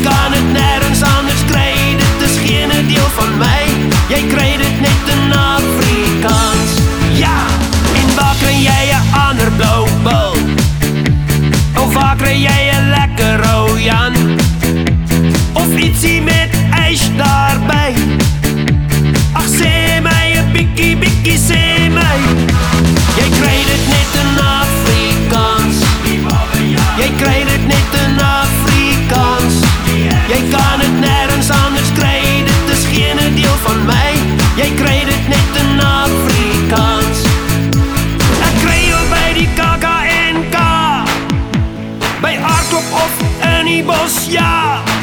kan het nergens anders krijgen, dit is geen deel van mij. Jij krijgt het net in Afrikaans. Ja, en waar krijg jij je ander blauw bal? Of waar krijg jij je lekker rojan? Of ietsie met ijs daarbij? Ach, zeg mij een bikkie, bikkie, zeg mij. Jij krijgt het net in Afrikaans. Jij krijgt het net in Afrikaans. Jij kan het nergens anders krijgen, dit is geen deel van mij. Jij krijgt het net in Afrikaans. Ik krijg je bij die KKNK, bij Aardklop of in die bos, ja.